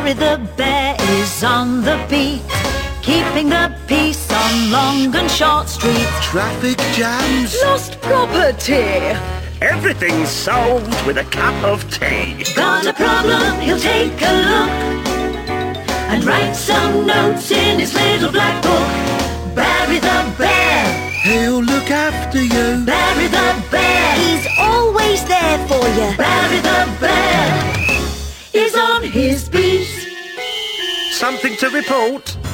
Barry the bear is on the beat, keeping the peace on Long and Short Street. Traffic jams, lost property. Everything's solved with a cup of tea. Got a problem, he'll take a look and write some notes in his little black book. Barry the bear, he'll look after you. Barry the bear, He's always there for you. Barry the bear is on his beat. Something to report?